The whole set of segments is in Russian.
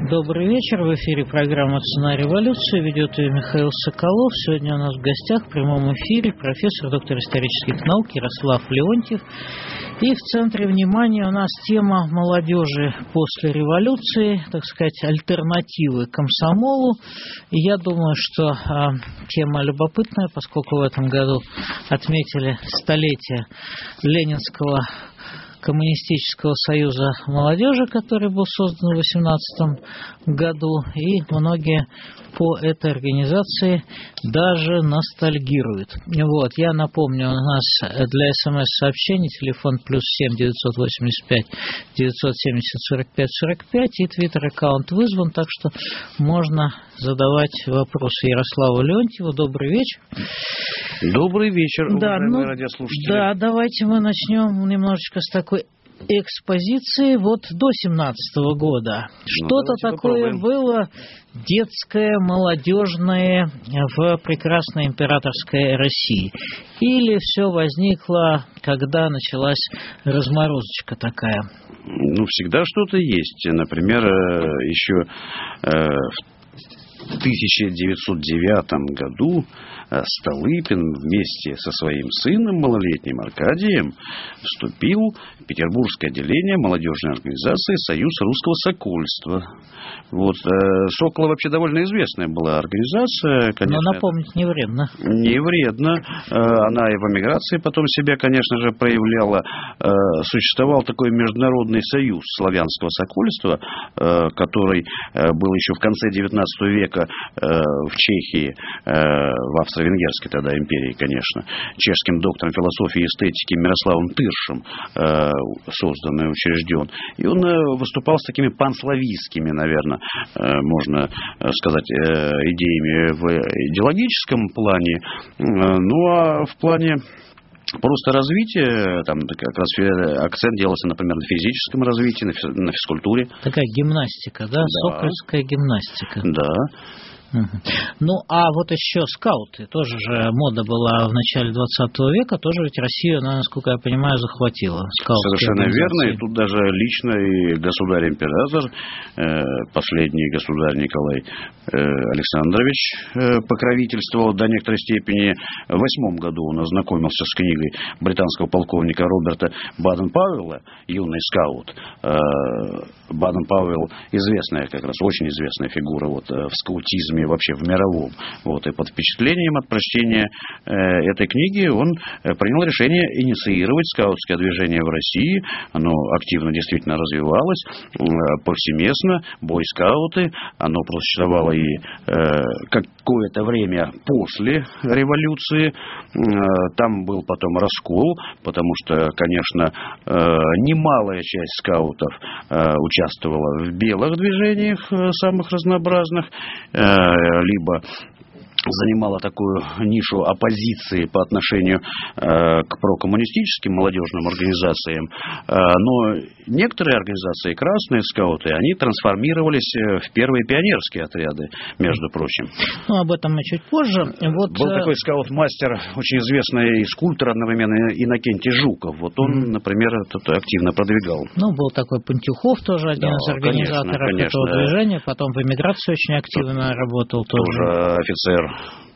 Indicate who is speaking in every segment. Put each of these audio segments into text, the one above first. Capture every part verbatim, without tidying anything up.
Speaker 1: Добрый вечер. В эфире программа «Цена революции». Ведет ее Михаил Соколов. Сегодня у нас в гостях в прямом эфире профессор, доктор исторических наук Ярослав Леонтьев. И в центре внимания у нас тема молодежи после революции, так сказать, альтернативы комсомолу. И я думаю, что а, тема любопытная, поскольку в этом году отметили столетие Ленинского Коммунистического союза молодежи, который был создан в восемнадцатом году, и многие по этой организации даже ностальгируют. Вот, я напомню, у нас для смс-сообщений телефон плюс семь девятьсот восемьдесят пять девятьсот семьдесят сорок пять сорок пять, и твиттер-аккаунт вызван, так что можно задавать вопросы Ярославу Леонтьеву. Добрый вечер.
Speaker 2: Добрый вечер,
Speaker 1: да,
Speaker 2: уважаемые
Speaker 1: ну,
Speaker 2: радиослушатели.
Speaker 1: Да, давайте мы начнем немножечко с такой экспозиции вот до семнадцатого года. Ну, что-то такое попробуем. Было детское, молодежное в прекрасной императорской России? Или все возникло, когда началась разморозочка такая?
Speaker 2: Ну, всегда что-то есть. Например, еще в тысяча девятьсот девятом году Столыпин вместе со своим сыном малолетним Аркадием вступил в Петербургское отделение молодежной организации «Союз русского сокольства». Вот. «Сокола» вообще довольно известная была организация. Конечно,
Speaker 1: но напомнить не вредно.
Speaker 2: Не вредно. Она и в эмиграции потом себя, конечно же, проявляла. Существовал такой международный союз славянского сокольства, который был еще в конце девятнадцатого века в Чехии, в Австро-Венгерской тогда империи, конечно, чешским доктором философии и эстетики Мирославом Тыршем создан и учрежден. И он выступал с такими панславистскими, наверное, можно сказать, идеями в идеологическом плане. Ну, а в плане просто развитие, там как раз акцент делался, например, на физическом развитии, на физкультуре.
Speaker 1: Такая гимнастика, да?
Speaker 2: Да.
Speaker 1: Сокольская гимнастика.
Speaker 2: Да.
Speaker 1: Угу. Ну, а вот еще скауты, тоже же мода была в начале двадцатого века, тоже ведь Россию, насколько я понимаю, захватила.
Speaker 2: Совершенно верно, и тут даже лично и государь-император, последний государь Николай Александрович покровительствовал до некоторой степени. В восьмом году он ознакомился с книгой британского полковника Роберта Баден-Пауэлла «Юный скаут». Баден-Пауэлл известная, как раз очень известная фигура вот, в скаутизме, вообще в мировом. Вот, и под впечатлением от прочтения э, этой книги он принял решение инициировать скаутское движение в России. Оно активно действительно развивалось, э, повсеместно, бойскауты. Оно просуществовало и э, какое-то время после революции. Э, там был потом раскол, потому что, конечно, э, немалая часть скаутов э, участвовала в белых движениях э, самых разнообразных, э, либо занимала такую нишу оппозиции по отношению э, к прокоммунистическим молодежным организациям. Э, но некоторые организации, красные скауты, они трансформировались в первые пионерские отряды, между прочим.
Speaker 1: Ну, об этом мы чуть позже. Вот...
Speaker 2: Был такой скаут-мастер, очень известный и скульптор одновременно, Иннокентий Жуков. Вот он, mm-hmm. например, это активно продвигал.
Speaker 1: Ну, был такой Пантюхов, тоже один да, из организаторов конечно, конечно. этого движения. Потом в эмиграции очень активно работал. Тоже,
Speaker 2: тоже офицер.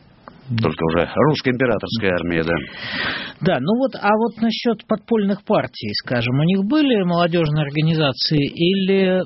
Speaker 2: Только уже русская императорская армия, да.
Speaker 1: Да, ну вот, а вот насчет подпольных партий, скажем, у них были молодежные организации или,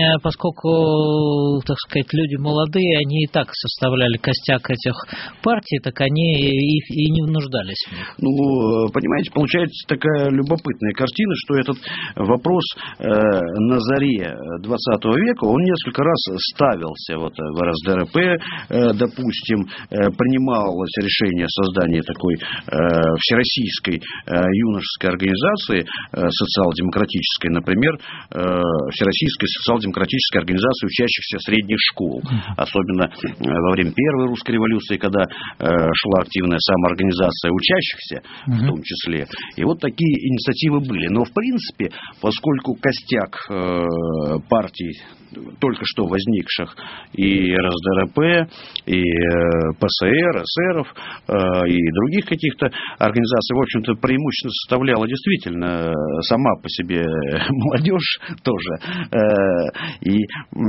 Speaker 1: поскольку, так сказать, люди молодые, они и так составляли костяк этих партий, так они их и не нуждались в них?
Speaker 2: Ну, понимаете, получается такая любопытная картина, что этот вопрос э, на заре двадцатого века, он несколько раз ставился, вот в эр эс дэ эр пэ, э, допустим, э, принимал решение о создании такой э, всероссийской э, юношеской организации, э, социал-демократической, например, э, Всероссийской социал-демократической организации учащихся средних школ. Особенно э, во время Первой русской революции, когда э, шла активная самоорганизация учащихся, в том числе. И вот такие инициативы были. Но, в принципе, поскольку костяк э, партий только что возникших и эр эс дэ эр пэ, и пэ эс эр, эсеров и других каких-то организаций, в общем-то, преимущественно составляла действительно сама по себе молодежь тоже. И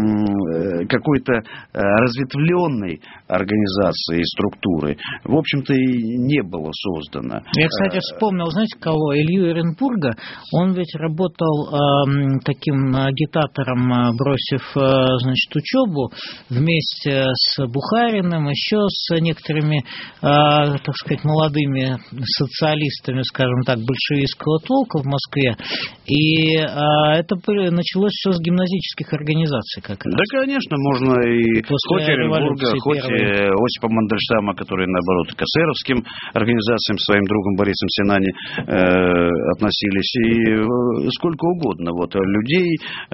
Speaker 2: какой-то разветвленной организации и структуры, в общем-то, и не было создано.
Speaker 1: Я, кстати, вспомнил, знаете, кого? Илью Эренбурга. Он ведь работал э, таким агитатором, бросив, э, значит, учебу вместе с Бухариным, еще с некоторыми, э, так сказать, молодыми социалистами, скажем так, большевистского толка в Москве. И э, это началось все с гимназических организаций как раз.
Speaker 2: Да, конечно, можно и хоть Эренбурга, хоть первой. Осипа Мандельштама, который, наоборот, к эсеровским организациям своим другом Борисом Синани э, относились, и сколько угодно вот, людей э,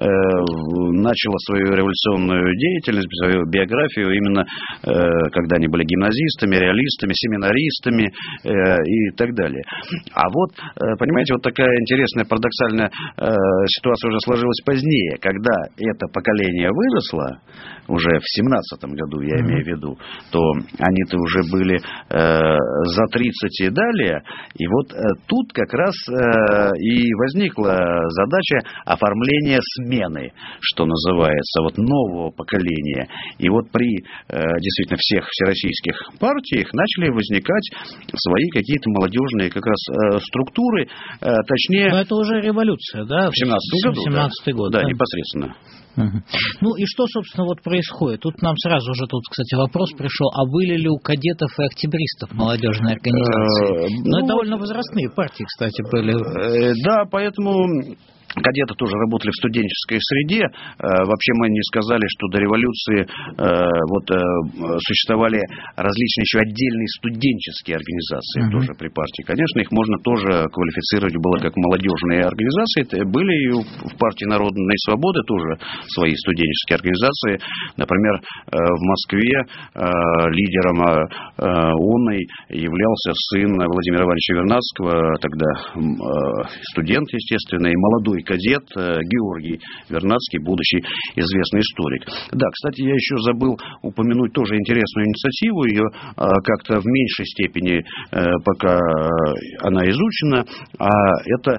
Speaker 2: начало свою революционную деятельность, свою биографию именно э, когда они были гимназистами, реалистами, семинаристами э, и так далее. А вот, э, понимаете, вот такая интересная парадоксальная э, ситуация уже сложилась позднее, когда это поколение выросло, уже в семнадцатом году, я имею в виду, то они-то уже были э, за тридцать и далее, и вот э, тут как раз э, и возникла задача оформления смены, что называется, вот нового поколения. И вот при э, действительно всех всероссийских партиях начали возникать свои какие-то молодежные как раз э, структуры, э, точнее...
Speaker 1: Но это уже революция, да?
Speaker 2: В семнадцатом году,
Speaker 1: семнадцатый
Speaker 2: да.
Speaker 1: год.
Speaker 2: Да,
Speaker 1: да,
Speaker 2: непосредственно.
Speaker 1: Угу. Ну и что, собственно, вот происходит? Тут нам сразу же, тут, кстати, вопрос пришел, а были ли у кадетов и октябристов молодежные организации? Ну, это довольно возрастные партии, кстати, были.
Speaker 2: Да, поэтому... Кадеты тоже работали в студенческой среде. Вообще мы не сказали, что до революции вот, существовали различные еще отдельные студенческие организации mm-hmm. тоже при партии. Конечно, их можно тоже квалифицировать было как молодежные организации. Были и в партии Народной Свободы тоже свои студенческие организации. Например, в Москве лидером оной являлся сын Владимира Ивановича Вернадского, тогда студент, естественно, и молодой кадет Георгий Вернадский, будущий известный историк. Да, кстати, я еще забыл упомянуть тоже интересную инициативу, ее как-то в меньшей степени пока она изучена, а это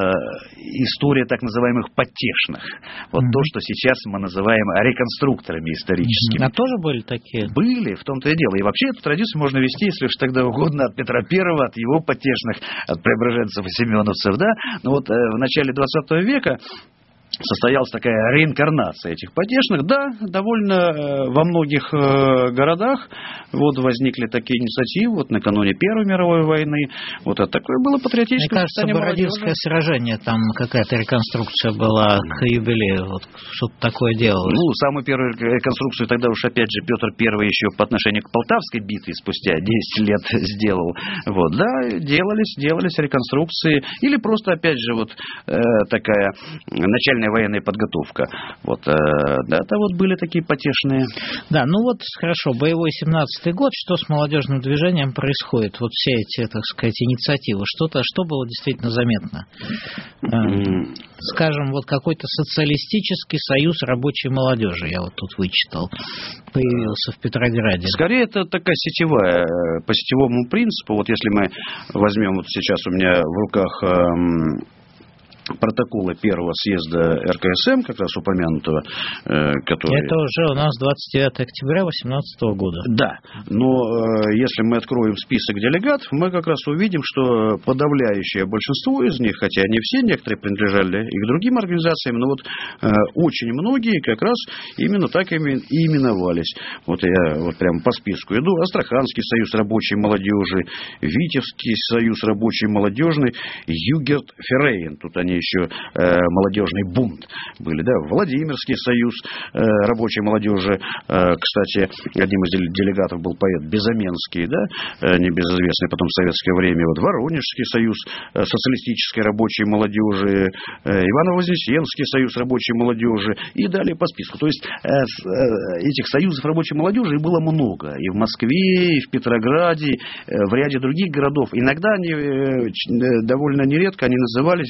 Speaker 2: история так называемых потешных. Вот mm-hmm. то, что сейчас мы называем реконструкторами историческими.
Speaker 1: А тоже были такие?
Speaker 2: Были, в том-то и дело. И вообще эту традицию можно вести, если уж тогда угодно, от Петра Первого, от его потешных, от преображенцев и семеновцев, да. Но вот в начале двадцатого века состоялась такая реинкарнация этих потешных. Да, довольно во многих городах вот возникли такие инициативы, вот накануне Первой мировой войны. Вот это такое было патриотическое.
Speaker 1: Мне кажется, Бородинское сражение, там какая-то реконструкция была к юбилею, вот что-то такое делалось.
Speaker 2: Ну, самую первую реконструкцию тогда уж опять же Петр Первый еще по отношению к Полтавской битве спустя десять лет сделал. Вот, да, делались, делались реконструкции. Или просто, опять же, вот э, такая начальная военная подготовка. Вот, э, да, это вот были такие потешные.
Speaker 1: Да, ну вот, хорошо, боевой семнадцатый год, что с молодежным движением происходит? Вот все эти, так сказать, инициативы, что-то, что было действительно заметно? Mm. Скажем, вот какой-то социалистический союз рабочей молодежи, я вот тут вычитал, появился в Петрограде.
Speaker 2: Скорее, это такая сетевая, по сетевому принципу. Вот если мы возьмем, вот сейчас у меня в руках эм, протоколы первого съезда эр ка эс эм, как раз упомянутого, э, который...
Speaker 1: Это уже у нас двадцать девятого октября две тысячи восемнадцатого года.
Speaker 2: Да, но э, если мы откроем список делегатов, мы как раз увидим, что подавляющее большинство из них, хотя не все, некоторые принадлежали и к другим организациям, но вот э, очень многие как раз именно так и именовались. Вот я вот прямо по списку иду. Астраханский союз рабочей молодежи, Витебский союз рабочей молодежи, Югерт Феррейн, тут они еще э, молодежный бунт были, да, Владимирский союз э, рабочей молодежи, э, кстати, одним из делегатов был поэт Безаменский, да, э, небезызвестный потом в советское время, вот Воронежский союз э, социалистической рабочей молодежи, э, Иваново-Вознесенский союз рабочей молодежи и далее по списку. То есть э, э, этих союзов рабочей молодежи было много, и в Москве, и в Петрограде, э, в ряде других городов. Иногда они э, довольно нередко они назывались вот здесь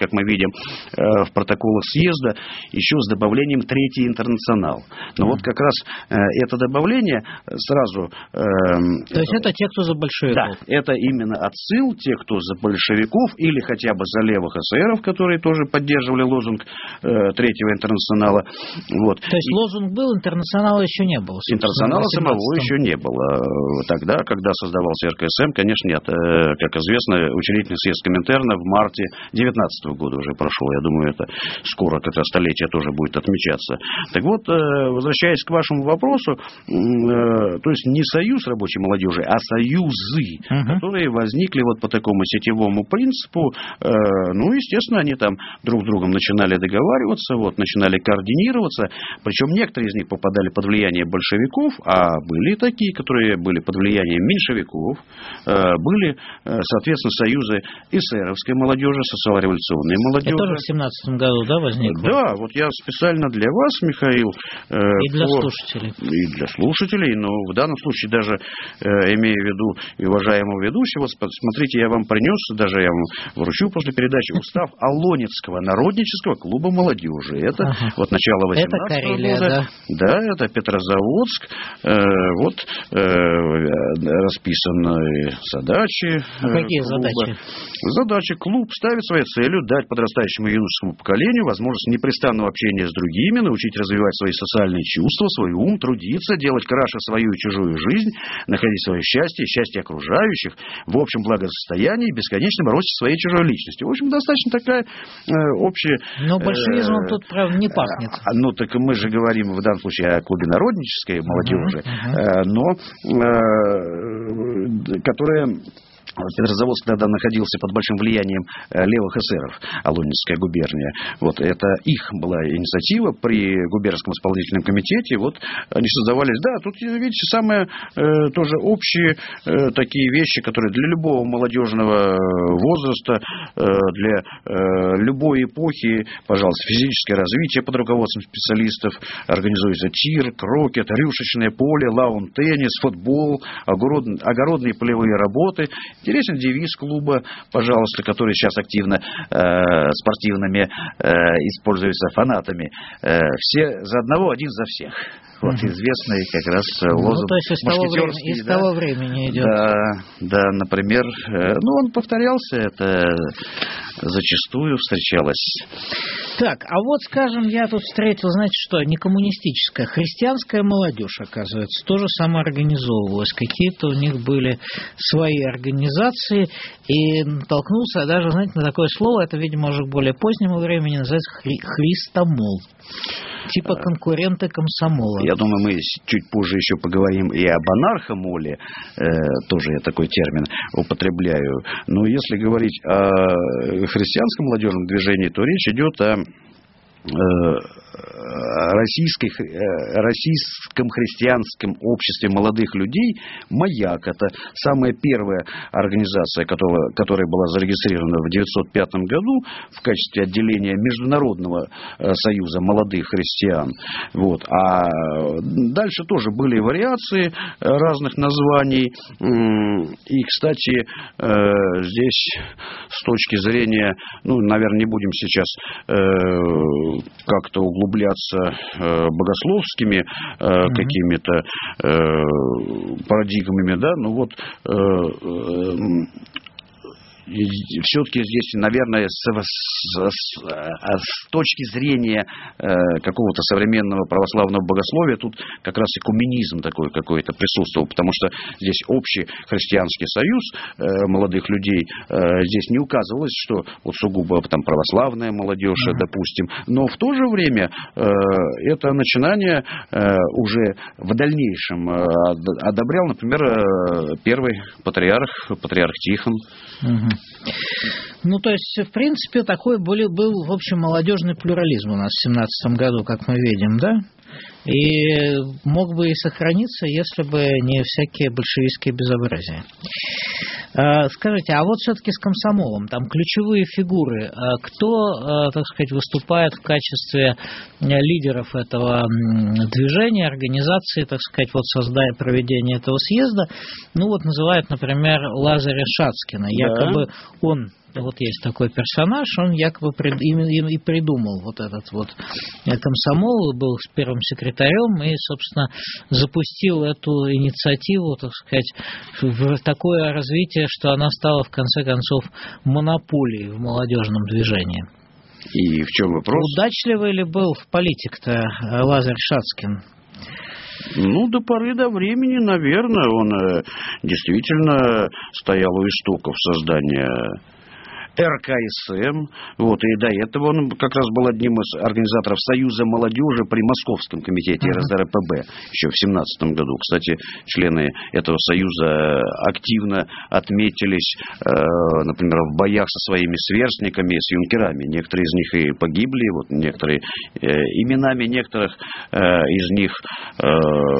Speaker 2: как мы видим в протоколах съезда, еще с добавлением «Третий интернационал». Но вот как раз это добавление сразу...
Speaker 1: То есть это те, кто за большевиков?
Speaker 2: Да, это именно отсыл тех, кто за большевиков или хотя бы за левых эсеров, которые тоже поддерживали лозунг Третьего интернационала. Вот.
Speaker 1: То есть лозунг был, интернационала еще не было?
Speaker 2: Интернационала самого еще не было. Тогда, когда создавался эр ка эс эм, конечно, нет. Как известно, учредительный съезд Коминтерна в марте девятнадцатого года уже прошел. Я думаю, это скоро, как раз столетие тоже будет отмечаться. Так вот, возвращаясь к вашему вопросу, то есть не союз рабочей молодежи, а союзы, uh-huh. которые возникли вот по такому сетевому принципу. Ну, естественно, они там друг с другом начинали договариваться, вот, начинали координироваться. Причем некоторые из них попадали под влияние большевиков, а были такие, которые были под влиянием меньшевиков. Были, соответственно, союзы эсеровской молодежи, социал-революционной молодежи.
Speaker 1: Это тоже в семнадцатом году, да, возникло?
Speaker 2: Да, вот я специально для вас, Михаил.
Speaker 1: И для
Speaker 2: по...
Speaker 1: слушателей.
Speaker 2: И для слушателей, но в данном случае даже имея в виду и уважаемого ведущего, смотрите, я вам принес, даже я вам вручу после передачи устав Алонецкого народнического клуба молодежи. Это ага. вот начало восемнадцатого года. Да? да, это Петрозаводск. Э, вот э, расписаны задачи.
Speaker 1: А какие
Speaker 2: клуба.
Speaker 1: задачи?
Speaker 2: Задача. Клуб ставит своей целью дать подрастающему юношескому поколению возможность непрестанного общения с другими, научить развивать свои социальные чувства, свой ум, трудиться, делать краше свою и чужую жизнь, находить свое счастье, счастье окружающих, в общем благосостоянии и бесконечном росте своей чужой личности. В общем, достаточно такая э, общая...
Speaker 1: Но большевизмом э, тут, правда, не пахнет.
Speaker 2: Э, ну, так мы же говорим в данном случае о клубе народнической молодежи, uh-huh, uh-huh. Э, но э, которая... Петрозаводск тогда находился под большим влиянием левых эсеров, Алонецкая губерния. Вот это их была инициатива при губернском исполнительном комитете. Вот они создавались. Да, тут, видите, самые э, тоже общие э, такие вещи, которые для любого молодежного возраста, э, для э, любой эпохи, пожалуйста, физическое развитие под руководством специалистов, организуется тир, крокет, рюшечное поле, лаун-теннис, футбол, огород, огородные полевые работы. Интересен девиз клуба, пожалуйста, который сейчас активно э, спортивными э, используется фанатами. Э, все за одного, один за всех. Вот mm-hmm. известный как раз лозунг.
Speaker 1: Ну, то есть из того, времени, из
Speaker 2: да?
Speaker 1: того времени идет.
Speaker 2: Да, да, например, э, ну, он повторялся, это зачастую встречалось.
Speaker 1: Так, а вот, скажем, я тут встретил, знаете что, не коммунистическая, христианская молодежь, оказывается, тоже самоорганизовывалась. Какие-то у них были свои организации, и натолкнулся даже, знаете, на такое слово, это, видимо, уже к более позднему времени, называется хри- христомол. Типа конкуренты комсомола.
Speaker 2: Я думаю, мы чуть позже еще поговорим и об анархомоле, э, тоже я такой термин употребляю. Но если говорить о христианском молодежном движении, то речь идет о российской, российском христианском обществе молодых людей «Маяк». Это самая первая организация, которая, которая была зарегистрирована в девятьсот пятом году в качестве отделения Международного союза молодых христиан. Вот. А дальше тоже были вариации разных названий. И, кстати, здесь с точки зрения, ну, наверное, не будем сейчас как-то углубляться э, богословскими э, mm-hmm. какими-то э, парадигмами, да, ну вот э, э, все-таки здесь, наверное, с, с, с, с точки зрения э, какого-то современного православного богословия, тут как раз экуменизм такой какой-то присутствовал, потому что здесь общий христианский союз э, молодых людей, э, здесь не указывалось, что вот сугубо там православная молодежь, mm-hmm. допустим, но в то же время э, это начинание э, уже в дальнейшем э, одобрял, например, э, первый патриарх, патриарх Тихон.
Speaker 1: Mm-hmm. Ну, то есть, в принципе, такой был, был, в общем, молодежный плюрализм у нас в семнадцатом году, как мы видим, да? И мог бы и сохраниться, если бы не всякие большевистские безобразия. Скажите, а вот все-таки с комсомолом, там ключевые фигуры, кто, так сказать, выступает в качестве лидеров этого движения, организации, так сказать, вот создания, проведения этого съезда, ну вот называют, например, Лазаря Шацкина, якобы он вот есть такой персонаж, он якобы прид, именно и придумал вот этот вот комсомол, был с первым секретарем и, собственно, запустил эту инициативу, так сказать, в такое развитие, что она стала, в конце концов, монополией в молодежном движении.
Speaker 2: И в чем вопрос?
Speaker 1: Удачливый ли был политик-то Лазарь Шацкин?
Speaker 2: Ну, до поры до времени, наверное, он действительно стоял у истоков создания эр ка эс эм, вот, и до этого он как раз был одним из организаторов Союза молодежи при Московском комитете эр эс дэ эр пэ бэ еще в семнадцатом году. Кстати, члены этого союза активно отметились, э, например, в боях со своими сверстниками, с юнкерами. Некоторые из них и погибли, вот некоторые э, именами некоторых э, из них э,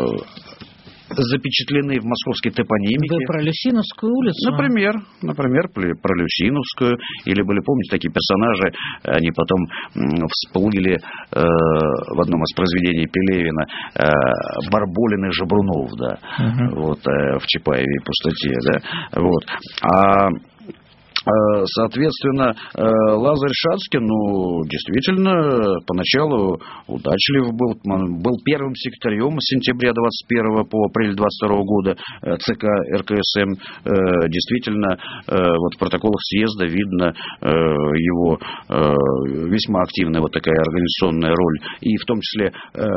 Speaker 2: запечатлены в московской топонимике.
Speaker 1: Вы про Люсиновскую улицу?
Speaker 2: Например, например, про Люсиновскую. Или были, помните, такие персонажи, они потом всплыли э, в одном из произведений Пелевина, э, Барболин и Жабрунов, да, угу. вот, э, в Чапаеве и Пустоте, да, вот. А соответственно, Лазарь Шацкин, ну, действительно, поначалу удачлив был, был первым секретарем с сентября двадцать первого по апрель двадцать второго года ЦК эр ка эс эм. Действительно, вот в протоколах съезда видно его весьма активная вот такая организационная роль, и в том числе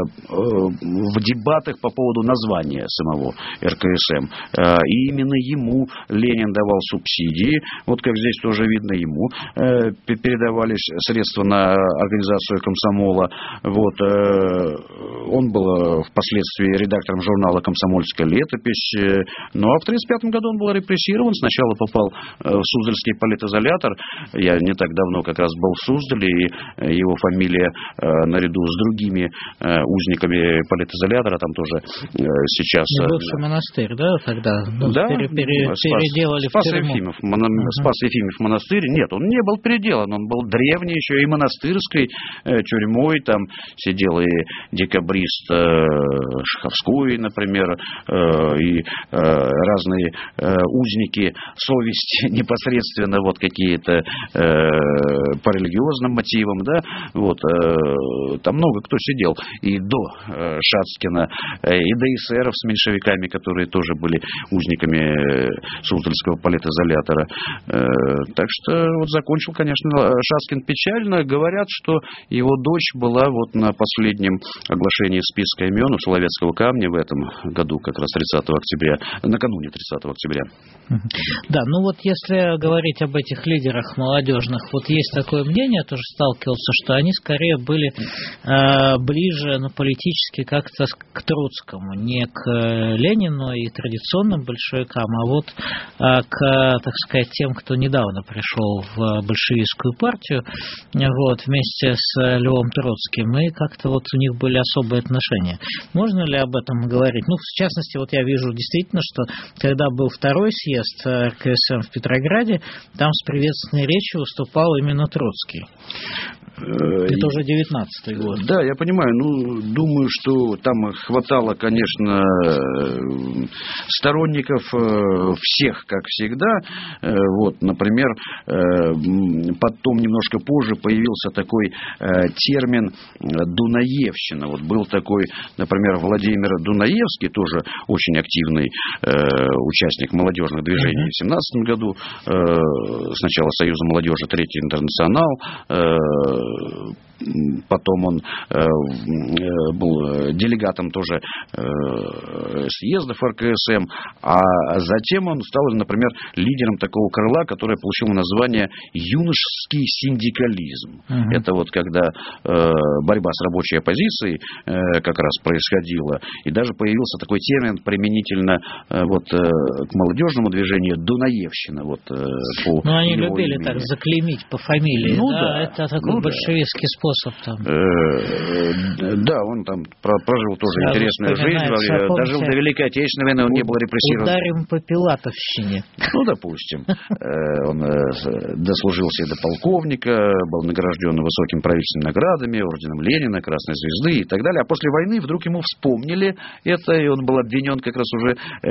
Speaker 2: в дебатах по поводу названия самого эр ка эс эм. И именно ему Ленин давал субсидии, вот как здесь тоже видно, ему э, передавались средства на организацию комсомола. Вот, э, он был впоследствии редактором журнала «Комсомольская летопись». Э, ну, а в тридцать пятом году он был репрессирован. Сначала попал э, в Суздальский политизолятор. Я не так давно как раз был в Суздале, и его фамилия э, наряду с другими э, узниками политизолятора там тоже э, сейчас...
Speaker 1: Э, Бывший монастырь, да, тогда? Ну,
Speaker 2: да,
Speaker 1: пере, пере,
Speaker 2: Спас,
Speaker 1: переделали
Speaker 2: Спас
Speaker 1: в тюрьму.
Speaker 2: Ефимов, моно, uh-huh. Спас Ефимов монастырь. Нет, он не был переделан, он был древний еще и монастырской э, тюрьмой. Там сидел и декабрист э, Шаховской, например, э, и э, разные э, узники совести непосредственно вот какие-то э, по религиозным мотивам, да, вот, э, там много кто сидел и до э, Шацкина, э, и до эсеров с меньшевиками, которые тоже были узниками э, Суздальского политизолятора. Э, так что вот закончил, конечно, Шацкин печально. Говорят, что его дочь была вот на последнем оглашении списка имен у Соловецкого камня в этом году, как раз тридцатого октября, накануне тридцатого октября.
Speaker 1: Да, ну вот если говорить об этих лидерах молодежных, вот есть такое мнение, я тоже сталкивался, что они скорее были э, ближе, ну, политически как-то к Троцкому, не к Ленину и традиционным большевикам, а вот э, к, так сказать, тем, кто недавно пришел в большевистскую партию, вот, вместе с Львом Троцким, и как-то вот у них были особые отношения. Можно ли об этом говорить? Ну, в частности, вот я вижу действительно, что когда был второй съезд эр ка эс эм в Петрограде, там с приветственной речью выступал именно Троцкий. Это уже девятнадцатый год.
Speaker 2: Да, я понимаю. Ну, думаю, что там хватало, конечно, сторонников всех, как всегда. Вот, например, потом немножко позже появился такой термин «дунаевщина». Вот был такой, например, Владимир Дунаевский, тоже очень активный участник молодежных движений в семнадцатом году. Сначала Союза молодежи, Третий интернационал. Потом он э, был делегатом тоже э, съездов эр ка эс эм, а затем он стал, например, лидером такого крыла, которое получило название «юношеский синдикализм». Uh-huh. Это вот когда э, борьба с рабочей оппозицией э, как раз происходила, и даже появился такой термин применительно э, вот, э, к молодежному движению «дунаевщина». Вот, э, по
Speaker 1: ну, они любили имени. Так заклеймить по фамилии.
Speaker 2: Ну,
Speaker 1: да?
Speaker 2: Да.
Speaker 1: Это такой ну, большевистский способ способ там.
Speaker 2: Да, он там прожил тоже сразу интересную жизнь, дожил до Великой Отечественной войны, он не был репрессирован.
Speaker 1: Ударим по Пилатовщине.
Speaker 2: Ну, допустим. Он дослужился до полковника, был награжден высокими правительственными наградами, орденом Ленина, Красной Звезды и так далее. А после войны вдруг ему вспомнили это, и он был обвинен как раз уже,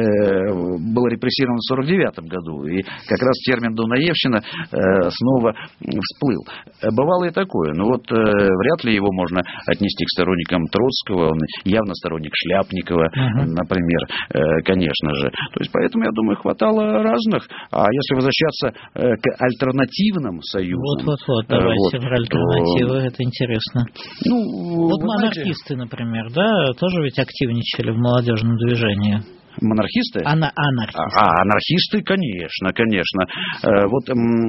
Speaker 2: был репрессирован в сорок девятом году. И как раз термин «дунаевщина» снова всплыл. Бывало и такое. Но вот вряд ли его можно отнести к сторонникам Троцкого. Он явно сторонник Шляпникова, uh-huh. например, конечно же. То есть, поэтому, я думаю, хватало разных. А если возвращаться к альтернативным союзам...
Speaker 1: Вот-вот-вот, давайте вот, про альтернативы, то... это интересно. Ну, вот монархисты, знаете... например, да, тоже ведь активничали в молодежном движении.
Speaker 2: Монархисты?
Speaker 1: Ана- анархисты.
Speaker 2: А, анархисты, конечно, конечно. Вот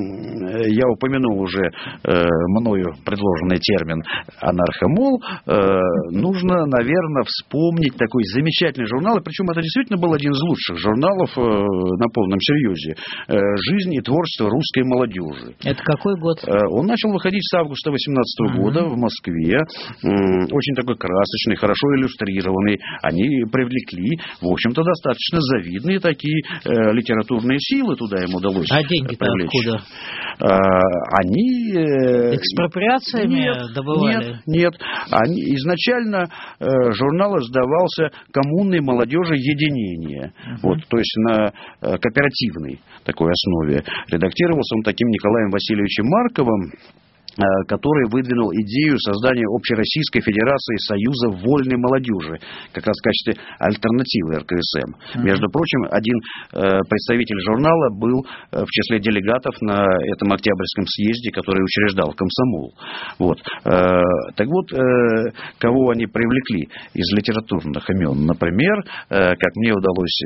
Speaker 2: я упомянул уже мною предложенный термин анархомол. Нужно, наверное, вспомнить такой замечательный журнал, и причем это действительно был один из лучших журналов на полном серьезе. «Жизнь и творчество русской молодежи».
Speaker 1: Это какой год?
Speaker 2: Он начал выходить с августа восемнадцатого uh-huh. года в Москве. Очень такой красочный, хорошо иллюстрированный. Они привлекли, в общем-то, достаточно завидные такие э, литературные силы туда им удалось
Speaker 1: а деньги-то
Speaker 2: привлечь.
Speaker 1: Откуда?
Speaker 2: А, они... Э,
Speaker 1: экспроприациями
Speaker 2: нет,
Speaker 1: добывали?
Speaker 2: Нет, нет. Они, изначально э, журнал издавался «Коммунной молодежи единения». Uh-huh. Вот, то есть на э, кооперативной такой основе. Редактировался он таким Николаем Васильевичем Марковым, который выдвинул идею создания Общероссийской Федерации Союза Вольной Молодежи, как раз в качестве альтернативы эр ка эс эм. Uh-huh. Между прочим, один э, представитель журнала был э, в числе делегатов на этом Октябрьском съезде, который учреждал комсомол. Вот. Э, так вот, э, кого они привлекли из литературных имен? Например, э, как мне удалось,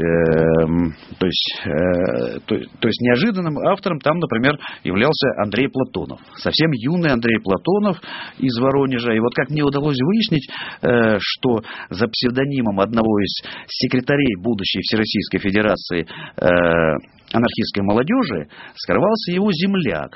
Speaker 2: э, то, есть, э, то, то есть неожиданным автором там, например, являлся Андрей Платонов. Совсем юный Андрей Платонов из Воронежа. И вот как мне удалось выяснить, что за псевдонимом одного из секретарей будущей Всероссийской Федерации анархистской молодежи скрывался его земляк.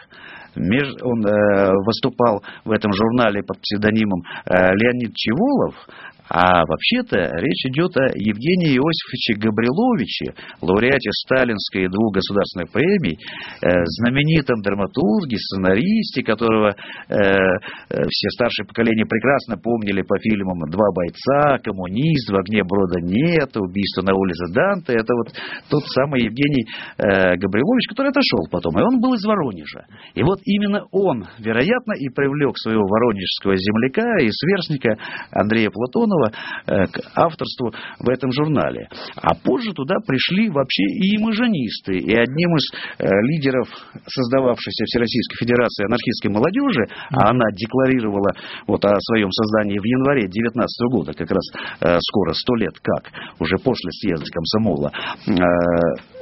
Speaker 2: Он выступал в этом журнале под псевдонимом Леонид Чеволов. А вообще-то речь идет о Евгении Иосифовиче Габриловиче, лауреате Сталинской и двух государственных премий, э, знаменитом драматурге, сценаристе, которого э, все старшее поколение прекрасно помнили по фильмам «Два бойца», «Коммунист», «В огне брода нет», «Убийство на улице Данте». Это вот тот самый Евгений э, Габрилович, который отошел потом. И он был из Воронежа. И вот именно он, вероятно, и привлек своего воронежского земляка и сверстника Андрея Платонова к авторству в этом журнале. А позже туда пришли вообще и имажинисты. И одним из э, лидеров создававшейся Всероссийской Федерации анархистской молодежи, mm-hmm. а она декларировала вот о своем создании в январе девятнадцатого года, как раз э, скоро сто лет как, уже после съезда комсомола, э,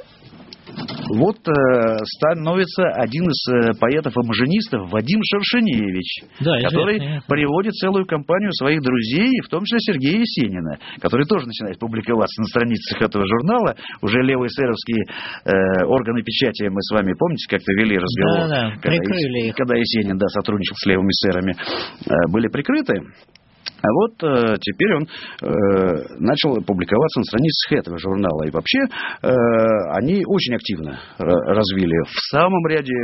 Speaker 2: вот э, становится один из э, поэтов-имажинистов Вадим Шершеневич, да, который известно. Приводит целую компанию своих друзей, в том числе Сергея Есенина, который тоже начинает публиковаться на страницах этого журнала. Уже левоэсеровские э, органы печати, мы с вами, помните, как-то вели разговор,
Speaker 1: да, да,
Speaker 2: когда, Ес, когда Есенин да, сотрудничал с левыми эсерами, э, были прикрыты. А вот э, теперь он э, начал публиковаться на страницах этого журнала. И вообще э, они очень активно развили в самом ряде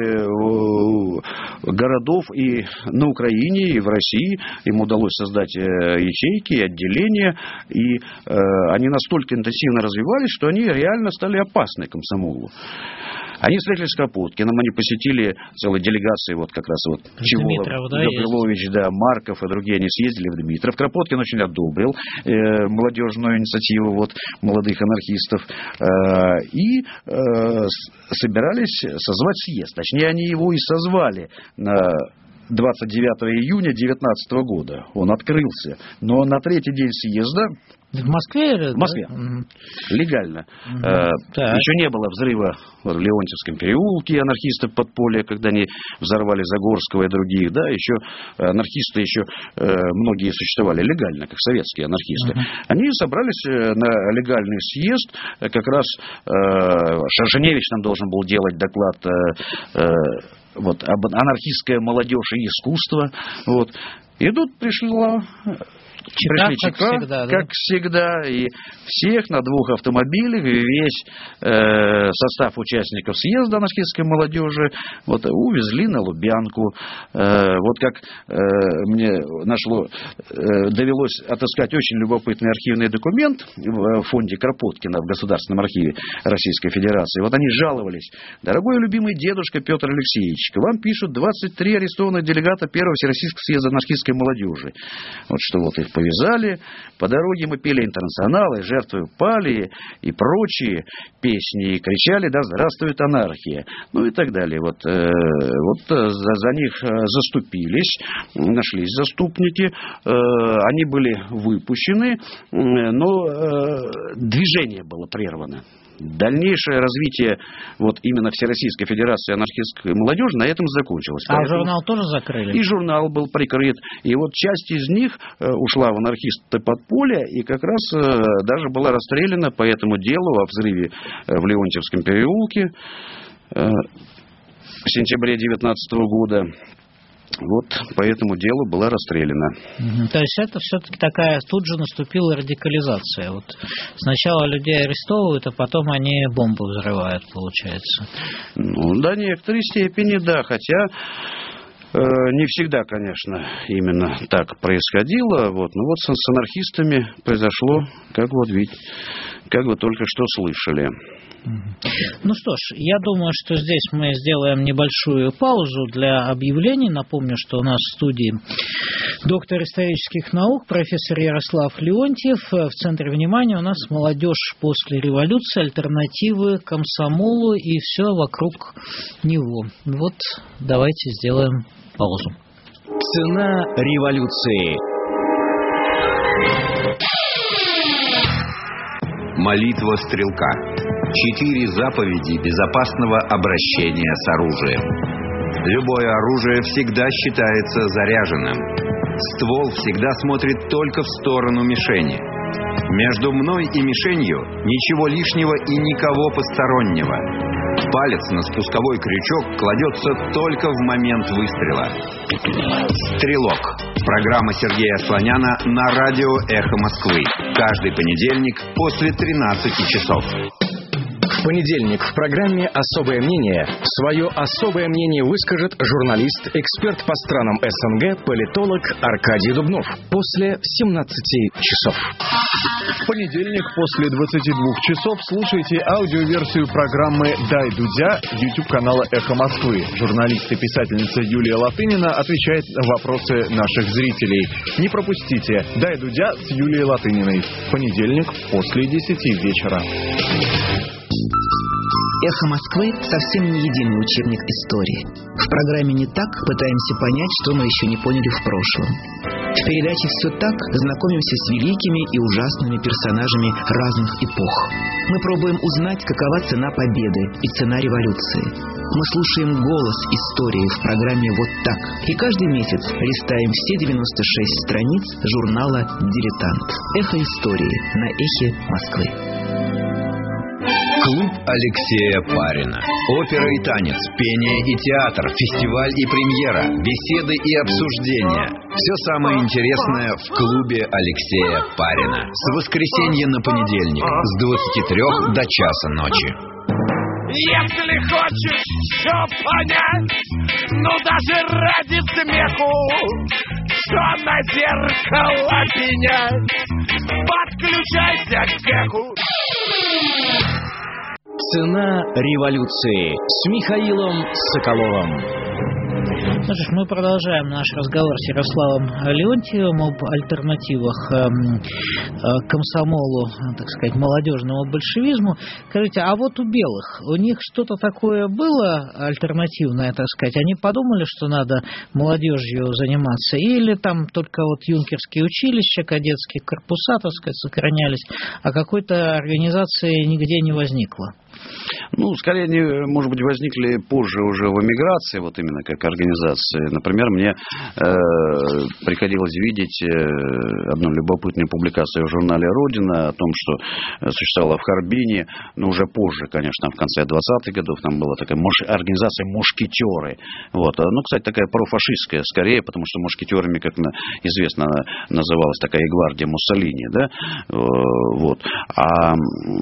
Speaker 2: э, городов и на Украине, и в России. Им удалось создать э, ячейки, отделения. И э, они настолько интенсивно развивались, что они реально стали опасны комсомолу. Они встретились с Кропоткиным, они посетили целой делегацией, вот как раз вот Чеволов, да, Габрилович, да, Марков и другие, они съездили в Дмитров. Кропоткин очень одобрил э, молодежную инициативу вот, молодых анархистов э, и э, собирались созвать съезд. Точнее, они его и созвали на двадцать девятого июня две тысячи девятнадцатого года. Он открылся. Но на третий день съезда
Speaker 1: В Москве или?
Speaker 2: В Москве. Да? Легально. Угу. Э, еще не было взрыва в Леонтьевском переулке анархистов подполья, когда они взорвали Загорского и других. Да, еще анархисты еще э, многие существовали легально, как советские анархисты. Угу. Они собрались на легальный съезд. Как раз э, Шарженевич нам должен был делать доклад э, э, вот, об анархистская молодежь и искусство. Вот. И тут пришла...
Speaker 1: Чека,
Speaker 2: Пришли
Speaker 1: как
Speaker 2: ЧК,
Speaker 1: всегда, да?
Speaker 2: как всегда, и всех на двух автомобилях, весь э, состав участников съезда анархистской молодежи вот, увезли на Лубянку. Э, вот как э, мне нашло, э, довелось отыскать очень любопытный архивный документ в фонде Кропоткина в Государственном архиве Российской Федерации. Вот они жаловались: дорогой любимый дедушка Петр Алексеевич, к вам пишут двадцать три арестованных делегата Первого Всероссийского съезда анархистской молодежи. Вот что вот их повязали, по дороге мы пели «Интернационалы», «Жертвы упали» и прочие песни, и кричали: да здравствует анархия, ну и так далее. Вот, э, вот за, за них заступились, нашлись заступники, э, они были выпущены, но э, движение было прервано. Дальнейшее развитие вот именно Всероссийской Федерации анархистской молодежи на этом закончилось.
Speaker 1: А Поэтому журнал тоже закрыли? И
Speaker 2: журнал был прикрыт. И вот часть из них э, ушла в анархисты подполья и как раз э, даже была расстреляна по этому делу о взрыве э, в Леонтьевском переулке э, в сентябре девятнадцатого года. Вот по этому делу была расстреляна.
Speaker 1: Угу. То есть это все-таки такая, тут же наступила радикализация. Вот сначала людей арестовывают, а потом они бомбы взрывают, получается.
Speaker 2: Ну, до некоторой степени, да, хотя э, не всегда, конечно, именно так происходило. Вот. Но вот с, с анархистами произошло, как вот видите, как вы только что слышали.
Speaker 1: Ну что ж, я думаю, что здесь мы сделаем небольшую паузу для объявлений. Напомню, что у нас в студии доктор исторических наук, профессор Ярослав Леонтьев. В центре внимания у нас молодежь после революции, альтернативы комсомолу и все вокруг него. Вот давайте сделаем паузу.
Speaker 3: Цена революции. Молитва стрелка. Четыре заповеди безопасного обращения с оружием. Любое оружие всегда считается заряженным. Ствол всегда смотрит только в сторону мишени. Между мной и мишенью ничего лишнего и никого постороннего. Палец на спусковой крючок кладется только в момент выстрела. «Стрелок». Программа Сергея Слоняна на радио «Эхо Москвы». Каждый понедельник после тринадцати часов.
Speaker 4: В понедельник в программе «Особое мнение» свое особое мнение выскажет журналист, эксперт по странам СНГ, политолог Аркадий Дубнов после семнадцати часов.
Speaker 5: В понедельник после двадцати двух часов слушайте аудиоверсию программы «Дай Дудя» YouTube-канала «Эхо Москвы». Журналист и писательница Юлия Латынина отвечает на вопросы наших зрителей. Не пропустите «Дай Дудя» с Юлией Латыниной. В понедельник после десяти вечера.
Speaker 6: «Эхо Москвы» совсем не единый учебник истории. В программе «Не так» пытаемся понять, что мы еще не поняли в прошлом. В передаче «Все так» знакомимся с великими и ужасными персонажами разных эпох. Мы пробуем узнать, какова цена победы и цена революции. Мы слушаем голос истории в программе «Вот так». И каждый месяц листаем все девяносто шесть страниц журнала «Дилетант». «Эхо истории» на «Эхе Москвы».
Speaker 3: Клуб Алексея Парина. Опера и танец, пение и театр, фестиваль и премьера, беседы и обсуждения. Все самое интересное в клубе Алексея Парина. С воскресенья на понедельник с двадцати трёх до часа ночи.
Speaker 7: Если хочешь все понять, ну даже ради смеху, что на зеркало пенять, подключайся к эху.
Speaker 4: Цена революции с Михаилом Соколовым.
Speaker 1: Ну что ж, мы продолжаем наш разговор с Ярославом Леонтьевым об альтернативах э, э, комсомолу, так сказать, молодежному большевизму. Скажите, а вот у белых, у них что-то такое было альтернативное, так сказать? Они подумали, что надо молодежью заниматься? Или там только вот юнкерские училища, кадетские корпуса, так сказать, сохранялись, а какой-то организации нигде не возникло?
Speaker 2: Ну, скорее, они, может быть, возникли позже уже в эмиграции, вот именно как организации. Например, мне э, приходилось видеть э, одну любопытную публикацию в журнале «Родина» о том, что существовало в Харбине, но уже позже, конечно, в конце двадцатых годов, там была такая мош... организация «Мушкетеры». Вот. Ну, кстати, такая профашистская, скорее, потому что мушкетерами, как известно, называлась такая гвардия Муссолини, да? Вот. А